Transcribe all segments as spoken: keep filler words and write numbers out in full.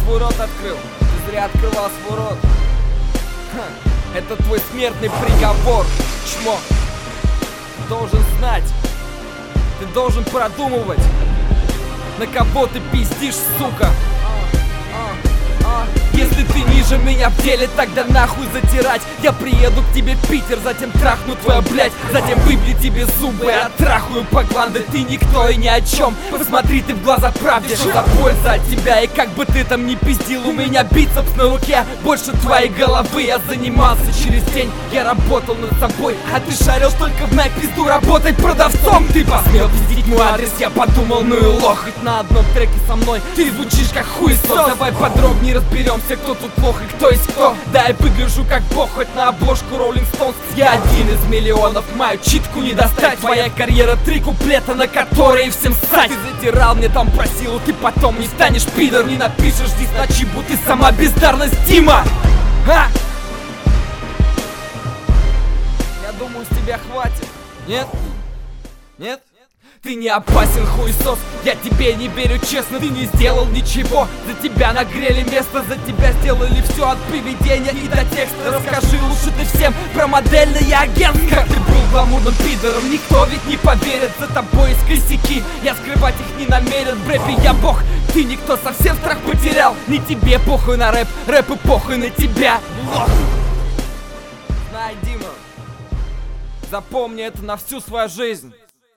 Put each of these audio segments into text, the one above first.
свой рот открыл. Ты зря открывал свой рот. Ха. Это твой смертный приговор, чмо. Ты должен знать, ты должен продумывать, на кого ты пиздишь, сука. Если ты ниже меня в деле, тогда нахуй затирать. Я приеду к тебе в Питер, затем трахну твою блядь, затем выбью тебе зубы, оттрахаю по гланды. Ты никто и ни о чем. Посмотри ты в глаза правде, что за польза от тебя. И как бы ты там ни пиздил, у меня бицепс на руке больше твоей головы. Я занимался через день, я работал над собой, а ты шарил только в моей пизду работать продавцом. Ты посмел пиздить мой адрес, я подумал, ну и лох. Хоть на одном треке со мной ты звучишь как хуесос. Давай подробнее разберемся, кто тут плох и кто есть кто. Да, я выгляжу как бог, хоть на обложку Rolling Stones. Я один из миллионов, мою читку не достать. Твоя карьера три куплета, на которые всем ссать. Ты затирал мне там про силу, ты потом не станешь пидор. Не напишешь здесь на чипу, ты сама бездарность, Дима. А! Я думаю, с тебя хватит. Нет? Нет? Ты не опасен, хуесос, я тебе не верю, честно. Ты не сделал ничего, за тебя нагрели место, за тебя сделали все от приведения и до текста. Расскажи лучше ты всем про модельный агент. Как ты был гламурным пидором, никто ведь не поверит. За тобой есть косяки, я скрывать их не намерен. В рэпе я бог, ты никто, совсем страх потерял. Не тебе похуй на рэп, рэп и похуй на тебя, лох. Знай, Дима, запомни это на всю свою жизнь.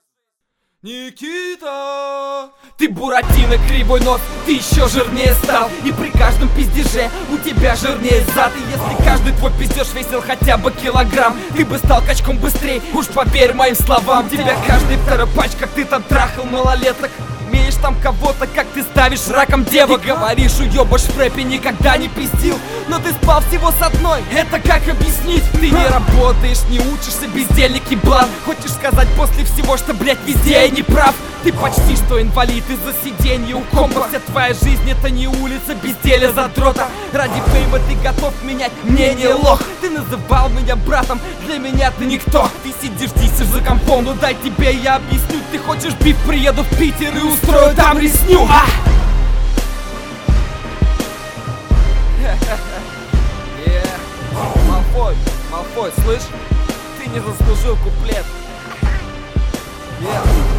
Никита! Ты Буратино, кривой нос, ты еще жирнее стал. И при каждом пиздеже у тебя жирнее зад. И если каждый твой пиздеж весил хотя бы килограмм, ты бы стал качком быстрее, уж поверь моим словам. Тебя каждый второй пачка, ты там трахал малолеток. Имеешь там кого-то, как ты ставишь раком девок. Ты говоришь, уебаш в рэпе, никогда не пиздил, но ты спал всего с одной, это как объяснить? Ты не работаешь, не учишься, бездельник и блан. Хочешь сказать после всего, что, блять, везде я не прав? Ты почти что инвалид из-за сиденья у компа. Вся твоя жизнь это не улица безделия задрота. Ради фейма ты готов менять мнение, лох. Ты называл меня братом, для меня ты никто. Ты сидишь, тисишь за компом, ну дай тебе я объясню. Ты хочешь биф, приеду в Питер и устрою там резню. А! Yeah. Малфой, Малфой, слышь? Ты не заслужил куплет. Yeah.